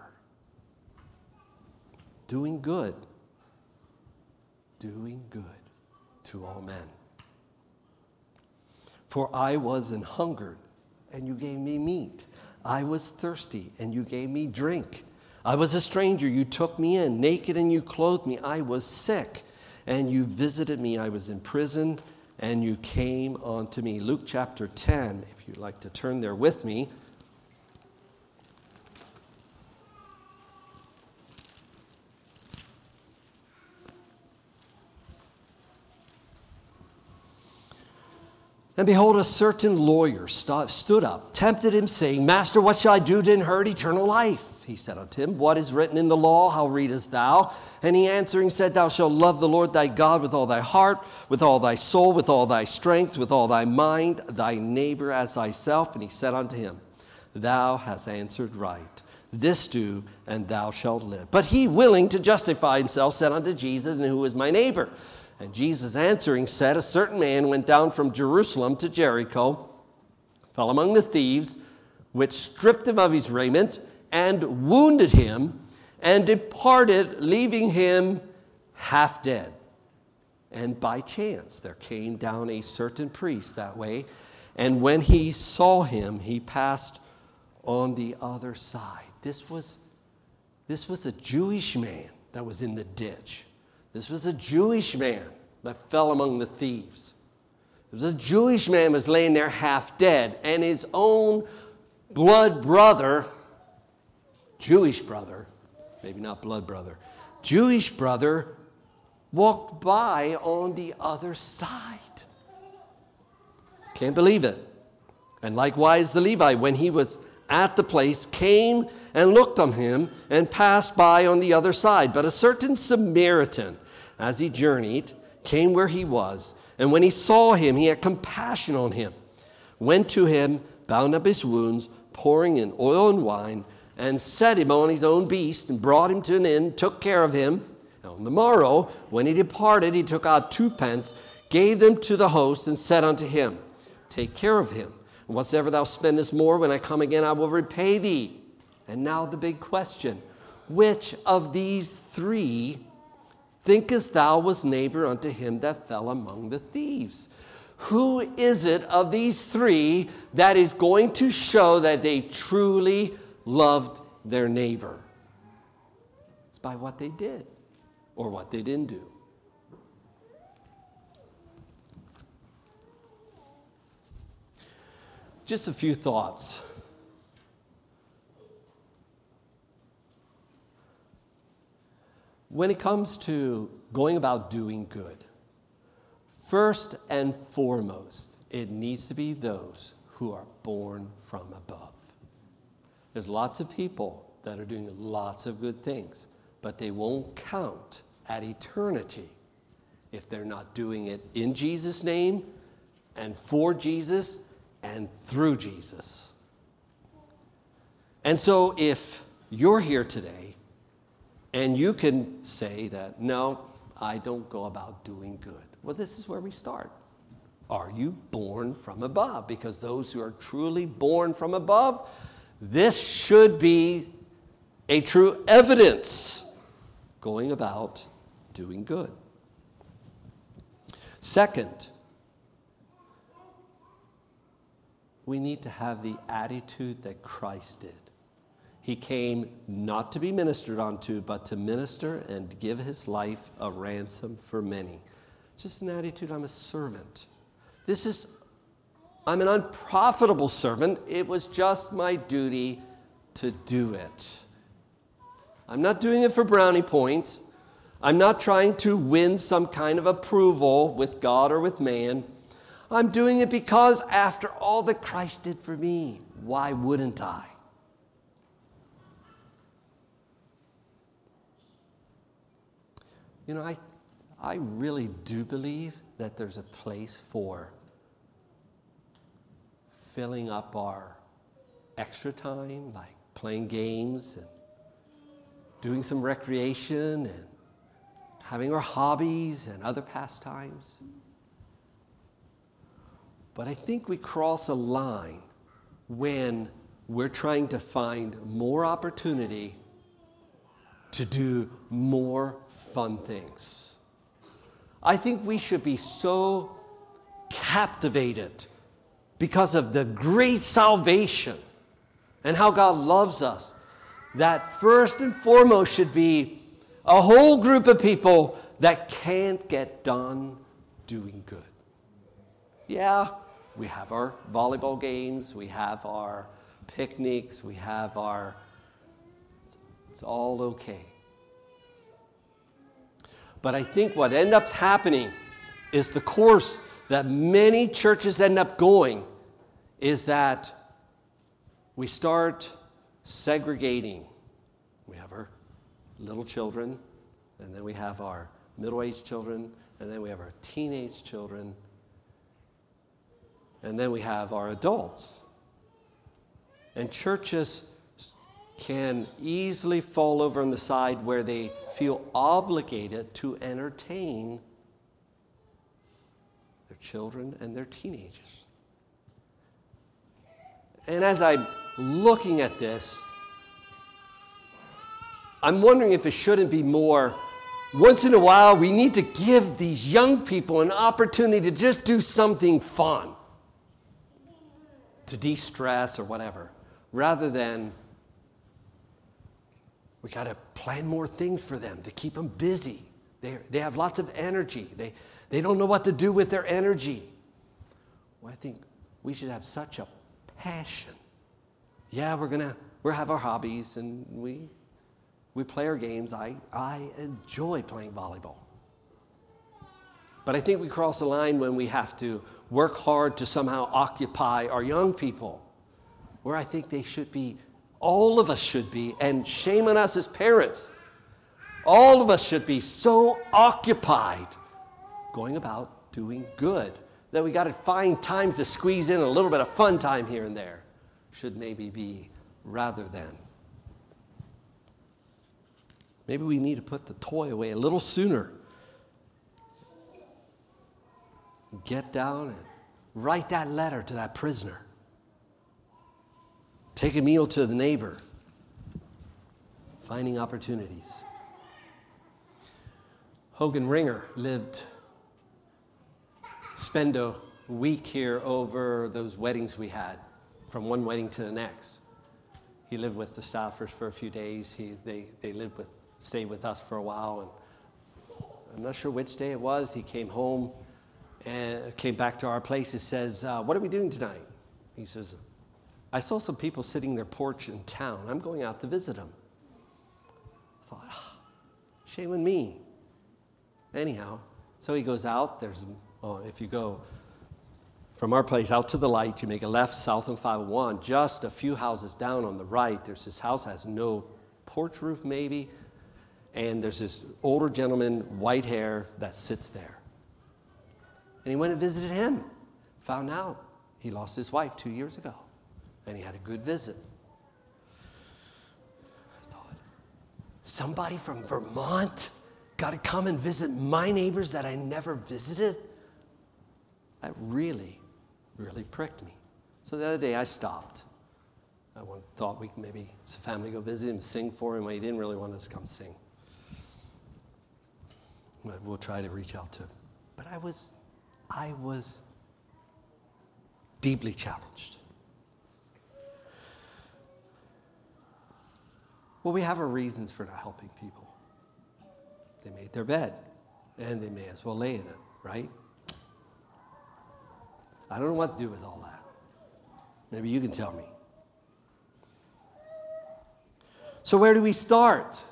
Doing good, doing good to all men. For I was an hungered, and you gave me meat. I was thirsty, and you gave me drink. I was a stranger, you took me in. Naked, and you clothed me. I was sick, and you visited me. I was in prison, and you came unto me. Luke chapter ten, if you'd like to turn there with me. And behold, a certain lawyer st- stood up, tempted him, saying, Master, what shall I do to inherit eternal life? He said unto him, What is written in the law? How readest thou? And he answering said, Thou shalt love the Lord thy God with all thy heart, with all thy soul, with all thy strength, with all thy mind, thy neighbor as thyself. And he said unto him, Thou hast answered right. This do, and thou shalt live. But he, willing to justify himself, said unto Jesus, And who is my neighbor? And Jesus answering said, A certain man went down from Jerusalem to Jericho, fell among the thieves, which stripped him of his raiment, and wounded him, and departed, leaving him half dead. And by chance there came down a certain priest that way, and when he saw him, he passed on the other side. This was, this was a Jewish man that was in the ditch. This was a Jewish man that fell among the thieves. It was a Jewish man who was laying there half dead, and his own blood brother, Jewish brother, maybe not blood brother, Jewish brother walked by on the other side. Can't believe it. And likewise the Levite, when he was at the place, came and looked on him and passed by on the other side. But a certain Samaritan, as he journeyed, came where he was, and when he saw him, he had compassion on him, went to him, bound up his wounds, pouring in oil and wine, and set him on his own beast, and brought him to an inn, took care of him. And on the morrow, when he departed, he took out two pence, gave them to the host, and said unto him, Take care of him, and whatsoever thou spendest more, when I come again, I will repay thee. And now the big question, which of these three thinkest thou was neighbor unto him that fell among the thieves? Who is it of these three that is going to show that they truly loved their neighbor? It's by what they did or what they didn't do. Just a few thoughts. When it comes to going about doing good, first and foremost, it needs to be those who are born from above. There's lots of people that are doing lots of good things, but they won't count at eternity if they're not doing it in Jesus' name and for Jesus and through Jesus. And so if you're here today and you can say that, no, I don't go about doing good. Well, this is where we start. Are you born from above? Because those who are truly born from above, this should be a true evidence going about doing good. Second, we need to have the attitude that Christ did. He came not to be ministered unto, but to minister and give his life a ransom for many. Just an attitude, I'm a servant. This is, I'm an unprofitable servant. It was just my duty to do it. I'm not doing it for brownie points. I'm not trying to win some kind of approval with God or with man. I'm doing it because after all that Christ did for me, why wouldn't I? You know, I, I really do believe that there's a place for filling up our extra time, like playing games and doing some recreation and having our hobbies and other pastimes. But I think we cross a line when we're trying to find more opportunity to do more fun things. I think we should be so captivated because of the great salvation and how God loves us that first and foremost should be a whole group of people that can't get done doing good. Yeah, we have our volleyball games, we have our picnics, we have our... It's all okay. But I think what ends up happening is the course that many churches end up going is that we start segregating. We have our little children, and then we have our middle-aged children, and then we have our teenage children, and then we have our adults. And churches can easily fall over on the side where they feel obligated to entertain their children and their teenagers. And as I'm looking at this, I'm wondering if it shouldn't be more, once in a while, we need to give these young people an opportunity to just do something fun, to de-stress or whatever, rather than we got to plan more things for them to keep them busy. They they have lots of energy. They they don't know what to do with their energy. Well, I think we should have such a passion. Yeah, we're gonna we have our hobbies and we we play our games. I I enjoy playing volleyball. But I think we cross the line when we have to work hard to somehow occupy our young people, where I think they should be. All of us should be, and shame on us as parents, all of us should be so occupied going about doing good that we got to find time to squeeze in a little bit of fun time here and there. Should maybe be rather than. Maybe we need to put the toy away a little sooner. Get down and write that letter to that prisoner. Take a meal to the neighbor. Finding opportunities. Hogan Ringer lived, spent a week here over those weddings we had, from one wedding to the next. He lived with the staffers for a few days. He, they, they lived with, stayed with us for a while. And I'm not sure which day it was. He came home and came back to our place. He says, uh, what are we doing tonight? He says, I saw some people sitting in their porch in town. I'm going out to visit them. I thought, oh, shame on me. Anyhow, so he goes out. There's, oh, if you go from our place out to the light, you make a left south on five oh one. Just a few houses down on the right, there's this house that has no porch roof maybe, and there's this older gentleman, white hair, that sits there. And he went and visited him. Found out he lost his wife two years ago. And he had a good visit. I thought, somebody from Vermont got to come and visit my neighbors that I never visited? That really, really pricked me. So the other day I stopped. I thought we could maybe, as a family, go visit him, sing for him. He didn't really want us to come sing. But we'll try to reach out to him. But I was, I was deeply challenged. Well, we have our reasons for not helping people. They made their bed, and they may as well lay in it, right? I don't know what to do with all that. Maybe you can tell me. So where do we start?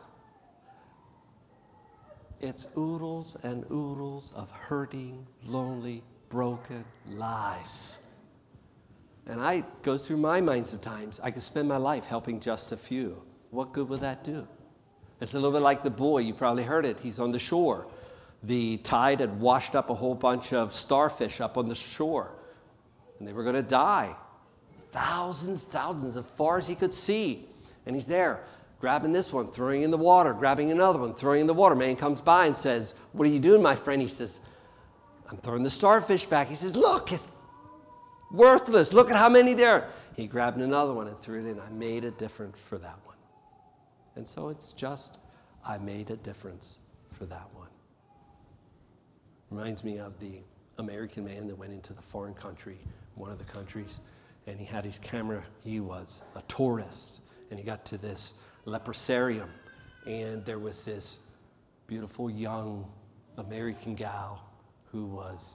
It's oodles and oodles of hurting, lonely, broken lives. And I go through my mind sometimes. I could spend my life helping just a few. What good would that do? It's a little bit like the boy. You probably heard it. He's on the shore. The tide had washed up a whole bunch of starfish up on the shore. And they were going to die. Thousands, thousands, as far as he could see. And he's there, grabbing this one, throwing in the water, grabbing another one, throwing in the water. Man comes by and says, "What are you doing, my friend?" He says, "I'm throwing the starfish back." He says, "Look, it's worthless. Look at how many there." He grabbed another one and threw it in. I made a difference for that one. And so it's just, I made a difference for that one. Reminds me of the American man that went into the foreign country, one of the countries, and he had his camera. He was a tourist, and he got to this leprosarium, and there was this beautiful young American gal who was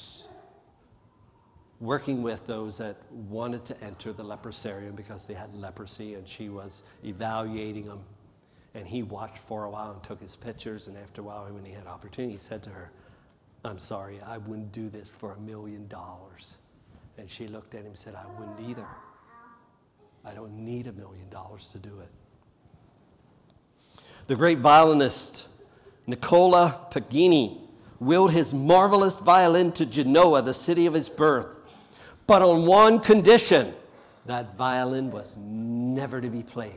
working with those that wanted to enter the leprosarium because they had leprosy, and she was evaluating them. And he watched for a while and took his pictures, and after a while, when he had opportunity, he said to her, "I'm sorry, I wouldn't do this for a million dollars." And she looked at him and said, "I wouldn't either. I don't need a million dollars to do it." The great violinist Nicola Paganini willed his marvelous violin to Genoa, the city of his birth, but on one condition: that violin was never to be played.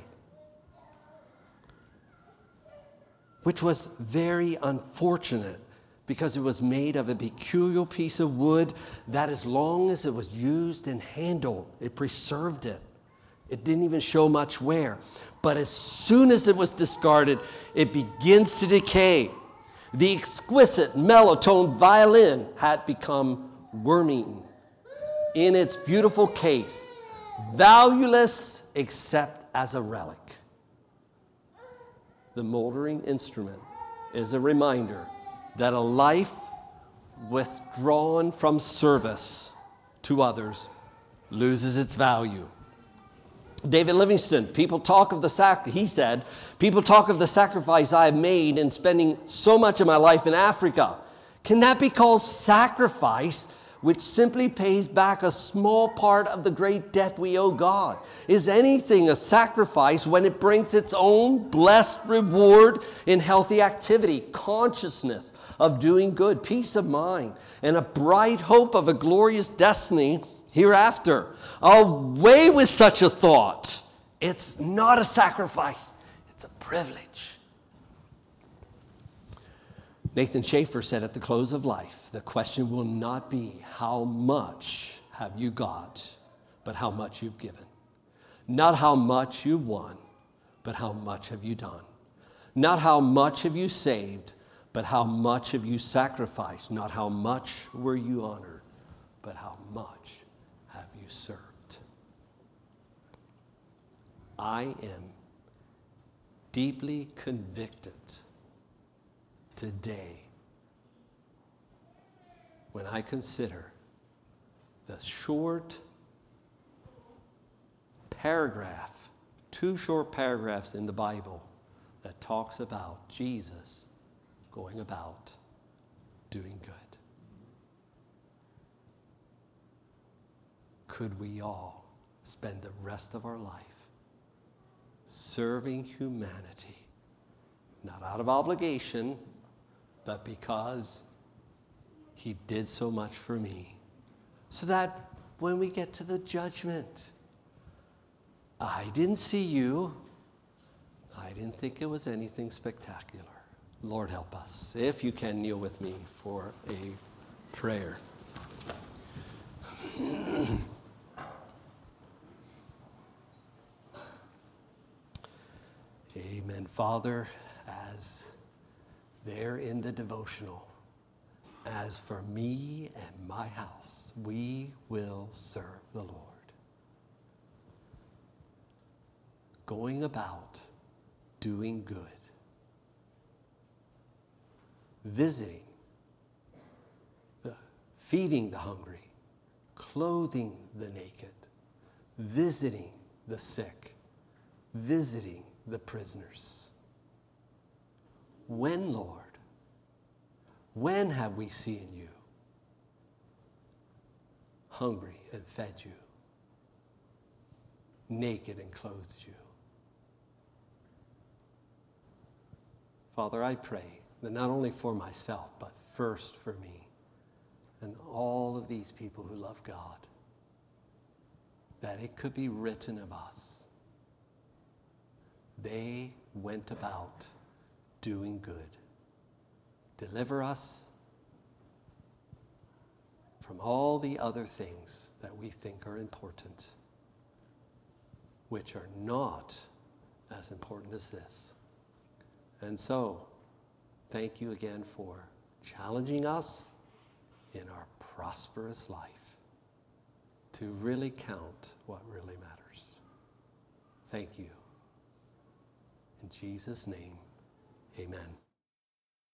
Which was very unfortunate, because it was made of a peculiar piece of wood that, as long as it was used and handled, it preserved it. It didn't even show much wear. But as soon as it was discarded, it begins to decay. The exquisite mellow-toned violin had become worm-eaten in its beautiful case, valueless except as a relic. The moldering instrument is a reminder that a life withdrawn from service to others loses its value. David Livingstone, people talk of the sac- he said, people talk of the sacrifice I have made in spending so much of my life in Africa. Can that be called sacrifice, which simply pays back a small part of the great debt we owe God? Is anything a sacrifice when it brings its own blessed reward in healthy activity, consciousness of doing good, peace of mind, and a bright hope of a glorious destiny hereafter? Away with such a thought. It's not a sacrifice. It's a privilege. Nathan Schaefer said at the close of life, the question will not be how much have you got, but how much you've given. Not how much you won, but how much have you done. Not how much have you saved, but how much have you sacrificed. Not how much were you honored, but how much have you served. I am deeply convicted today when I consider the short paragraph, two short paragraphs in the Bible that talks about Jesus going about doing good. Could we all spend the rest of our life serving humanity, not out of obligation, but because He did so much for me. So that when we get to the judgment, I didn't see you. I didn't think it was anything spectacular. Lord, help us. If you can, kneel with me for a prayer. Amen. Father, as there in the devotional, as for me and my house, we will serve the Lord. Going about doing good, visiting, the, feeding the hungry, clothing the naked, visiting the sick, visiting the prisoners. When, Lord, when have we seen you hungry and fed you, naked and clothed you? Father, I pray that not only for myself, but first for me and all of these people who love God, that it could be written of us, they went about doing good. Deliver us from all the other things that we think are important, which are not as important as this. And so, thank you again for challenging us in our prosperous life to really count what really matters. Thank you. In Jesus' name, amen.